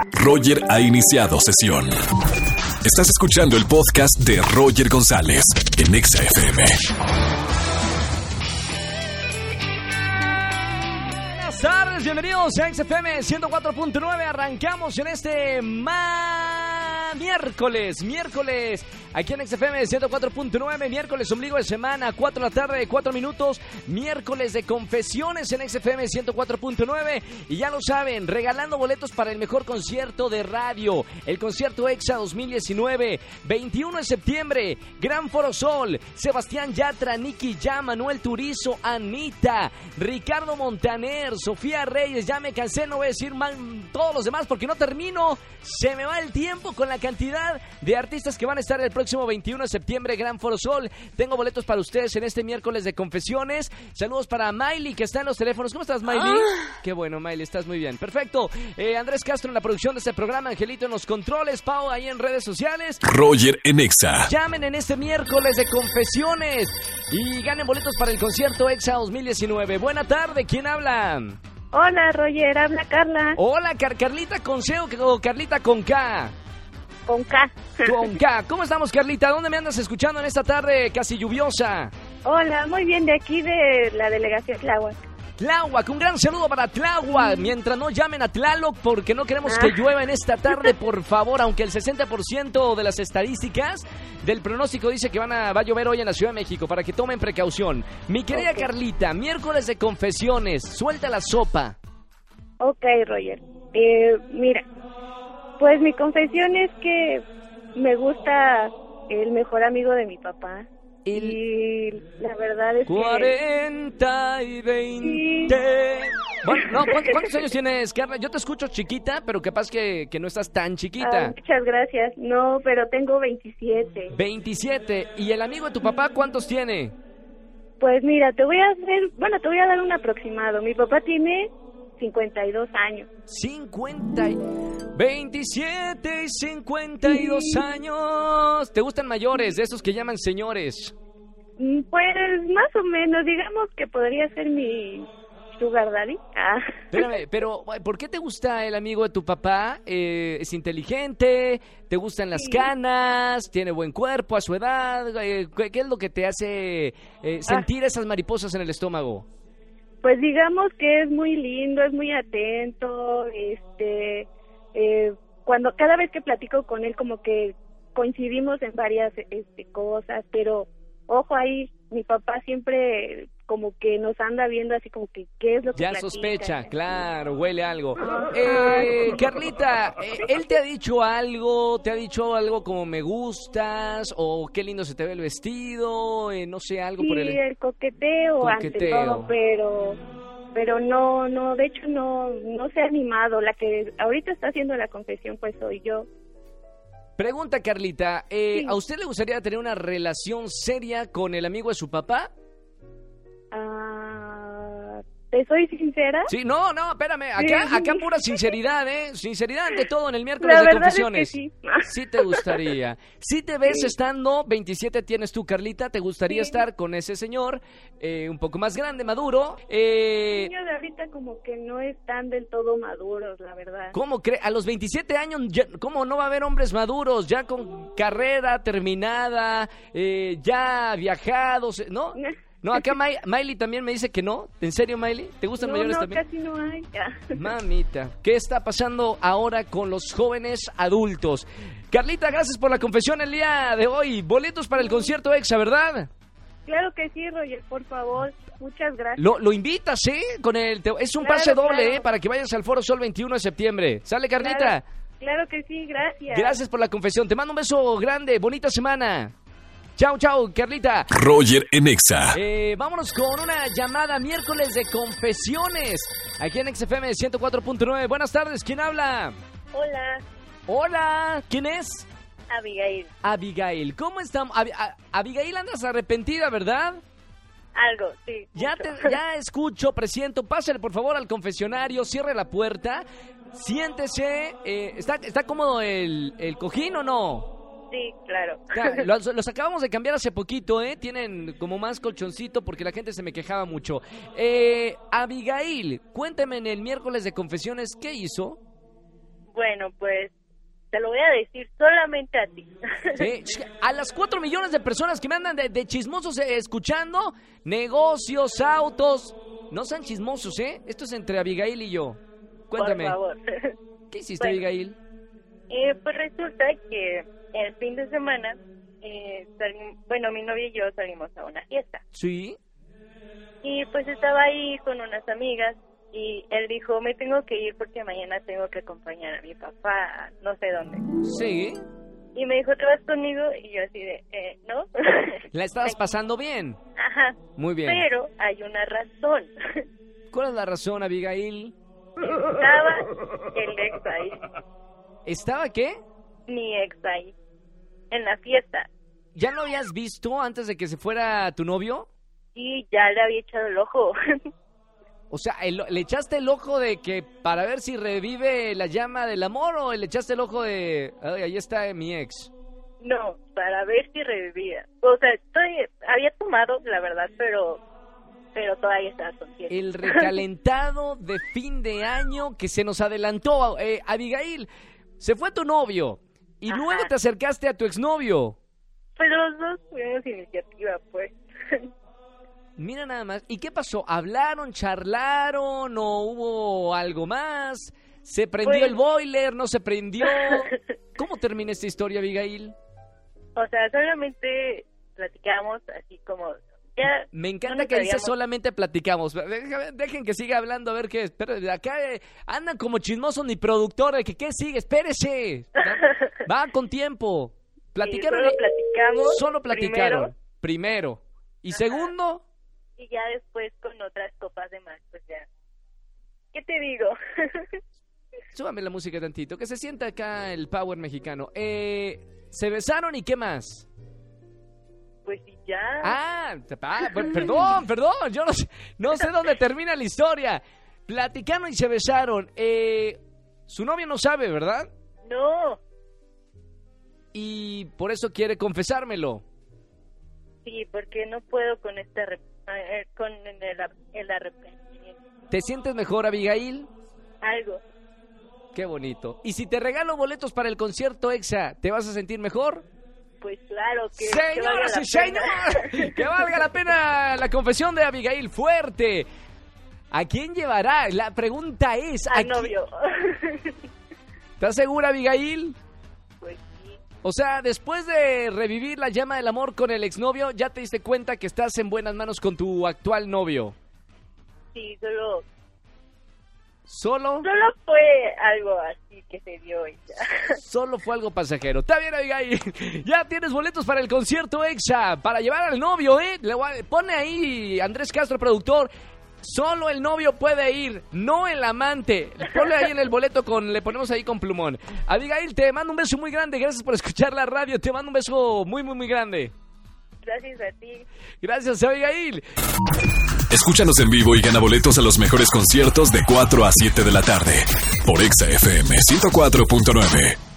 Roger ha iniciado sesión. Estás escuchando el podcast de Roger González en Exa FM. Buenas tardes, bienvenidos a Exa FM 104.9. Arrancamos en este miércoles, aquí en XFM 104.9, miércoles ombligo de semana, 4 de la tarde, 4 minutos, miércoles de confesiones en XFM 104.9, y ya lo saben, regalando boletos para el mejor concierto de radio, el concierto EXA 2019, 21 de septiembre, Gran Foro Sol, Sebastián Yatra, Nicky Jam, Manuel Turizo, Anita, Ricardo Montaner, Sofía Reyes, ya me cansé, no voy a decir todos los demás porque no termino, se me va el tiempo con la cantidad de artistas que van a estar el próximo 21 de septiembre, Gran Foro Sol. Tengo boletos para ustedes en este miércoles de confesiones. Saludos para Miley, que está en los teléfonos. ¿Cómo estás, Miley? Qué bueno, Miley, estás muy bien. Perfecto. Andrés Castro en la producción de este programa, Angelito en los controles, Pau ahí en redes sociales. Roger en Exa. Llamen en este miércoles de confesiones y ganen boletos para el concierto EXA 2019. Buena tarde, ¿quién habla? Hola, Roger, habla Carla. Hola, Carlita con C o Carlita con K. Con K. Con K. ¿Cómo estamos, Carlita? ¿Dónde me andas escuchando en esta tarde casi lluviosa? Hola, muy bien, de aquí de la delegación Tláhuac. Tláhuac, un gran saludo para Tláhuac. Mientras no llamen a Tlaloc porque no queremos que llueva en esta tarde, por favor. Aunque el 60% de las estadísticas del pronóstico dice que va a llover hoy en la Ciudad de México, para que tomen precaución. Mi querida Carlita, miércoles de confesiones, suelta la sopa. Ok, Roger. Mira, pues mi confesión es que me gusta el mejor amigo de mi papá. Y la verdad es 40 y 20. Sí. Bueno, no, ¿cuántos años tienes, Carla? Yo te escucho chiquita, pero capaz que no estás tan chiquita. Muchas gracias. No, pero tengo 27. 27. ¿Y el amigo de tu papá cuántos tiene? Pues mira, te voy a dar un aproximado. Mi papá tiene 52 años. 27 y 52 años. ¿Te gustan mayores, de esos que llaman señores? Pues más o menos, digamos que podría ser mi sugar daddy. Espérame, pero ¿por qué te gusta el amigo de tu papá? ¿Es inteligente? ¿Te gustan las canas? ¿Tiene buen cuerpo a su edad? ¿Qué es lo que te hace sentir esas mariposas en el estómago? Pues digamos que es muy lindo, es muy atento, cada vez que platico con él como que coincidimos en varias cosas, pero ojo ahí, mi papá siempre como que nos anda viendo así como que qué es lo que ya platica. Sospecha, claro, huele algo. Carlita, ¿él te ha dicho algo? ¿Te ha dicho algo como me gustas? ¿O qué lindo se te ve el vestido? No sé, algo por el... Sí, el coqueteo ante todo, pero no, de hecho no se ha animado. La que ahorita está haciendo la confesión pues soy yo. Pregunta, Carlita, Sí. ¿a usted le gustaría tener una relación seria con el amigo de su papá? ¿Te soy sincera? Sí, no, espérame, acá pura sinceridad, sinceridad ante todo en el miércoles La de verdad confesiones. es que sí. Sí te gustaría. ¿Sí te ves estando, 27 tienes tú, Carlita, te gustaría estar con ese señor, un poco más grande, maduro? Los niños de ahorita como que no están del todo maduros, la verdad. ¿Cómo cree? A los 27 años, ¿cómo no va a haber hombres maduros? Ya con carrera terminada, ya viajados, ¿no? No, acá Miley también me dice que no. ¿En serio, Miley? ¿Te gustan mayores también? No, casi no hay. Mamita, ¿qué está pasando ahora con los jóvenes adultos? Carlita, gracias por la confesión el día de hoy. Boletos para el concierto EXA, ¿verdad? Claro que sí, Roger, por favor. Muchas gracias. Lo invitas, es un pase doble, claro. Para que vayas al Foro Sol 21 de septiembre. ¿Sale, Carlita? Claro que sí, gracias. Gracias por la confesión. Te mando un beso grande. Bonita semana. Chao, Carlita. Roger en Exa. Vámonos con una llamada miércoles de confesiones. Aquí en XFM 104.9. Buenas tardes, ¿quién habla? Hola, ¿quién es? Abigail. ¿Cómo estamos? Abigail, andas arrepentida, ¿verdad? Algo, sí. Ya escucho, presiento. Pásale, por favor, al confesionario. Cierre la puerta. Siéntese. ¿Está cómodo el cojín o no? Sí, claro. Los acabamos de cambiar hace poquito, Tienen como más colchoncito porque la gente se me quejaba mucho. Abigail, cuéntame en el miércoles de confesiones, ¿qué hizo? Bueno, pues te lo voy a decir solamente a ti. Sí, a las 4 millones de personas que me andan de chismosos escuchando, negocios, autos, no sean chismosos, ¿eh? Esto es entre Abigail y yo. Cuéntame. Por favor. ¿Qué hiciste, Abigail? Pues resulta que el fin de semana, mi novio y yo salimos a una fiesta. Sí. Y pues estaba ahí con unas amigas y él dijo, me tengo que ir porque mañana tengo que acompañar a mi papá, no sé dónde. Sí. Y me dijo, ¿te vas conmigo? Y yo así de, ¿no? ¿La estabas pasando bien? Ajá. Muy bien. Pero hay una razón. ¿Cuál es la razón, Abigail? Estaba el ex ahí. ¿Estaba qué? Mi ex ahí, en la fiesta. ¿Ya lo habías visto antes de que se fuera tu novio? Sí, ya le había echado el ojo. O sea, ¿le echaste el ojo de que para ver si revive la llama del amor o le echaste el ojo de, ay, ahí está mi ex? No, para ver si revivía. O sea, había tomado, la verdad, pero todavía estaba consciente. El recalentado de fin de año que se nos adelantó. Abigail, se fue tu novio y Ajá. luego te acercaste a tu exnovio. Pues los dos tuvimos iniciativa, pues. Mira nada más. ¿Y qué pasó? ¿Hablaron, charlaron o hubo algo más? ¿Se prendió Pues... el boiler? ¿No se prendió? ¿Cómo termina esta historia, Abigail? O sea, solamente platicamos así como... Ya me encanta que dice solamente platicamos. Dejen que siga hablando a ver qué. Pero acá andan como chismosos ni productor. De que ¿qué sigue? Espérese. Va con tiempo. Platicaron. Sí, solo platicamos. Solo platicaron. Primero. Y Ajá. Segundo. Y ya después con otras copas de más, pues ya. ¿Qué te digo? Súbame la música tantito. Que se sienta acá el power mexicano. Se besaron y ¿qué más? Pues sí, ya. Perdón, yo no sé dónde termina la historia. Platicaron y se besaron. Su novio no sabe, ¿verdad? No. Y por eso quiere confesármelo. Sí, porque no puedo con el arrepentimiento. ¿Te sientes mejor, Abigail? Algo. Qué bonito. ¿Y si te regalo boletos para el concierto EXA, te vas a sentir mejor? Pues claro que... Señoras y señores, que valga la pena la confesión de Abigail. Fuerte. ¿A quién llevará? La pregunta es... Al novio. ¿Estás segura, Abigail? Pues sí. O sea, después de revivir la llama del amor con el exnovio, ¿ya te diste cuenta que estás en buenas manos con tu actual novio? Sí, solo ¿Solo? Solo fue algo así que se dio y ya. Solo fue algo pasajero. Está bien, Abigail. Ya tienes boletos para el concierto EXA, para llevar al novio, ¿eh? Pone ahí, Andrés Castro, productor. Solo el novio puede ir, no el amante. Ponle ahí en el boleto, le ponemos ahí con plumón. Abigail, te mando un beso muy grande. Gracias por escuchar la radio. Te mando un beso muy, muy, muy grande. Gracias a ti. Gracias, Abigail. Escúchanos en vivo y gana boletos a los mejores conciertos de 4 a 7 de la tarde por EXA FM 104.9.